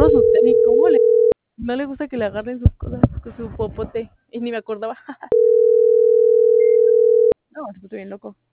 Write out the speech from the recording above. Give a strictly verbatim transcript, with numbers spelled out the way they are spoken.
asusté, ni cómo le no le gusta que le agarren sus cosas, su popote, y ni me acordaba. No, se puso bien loco.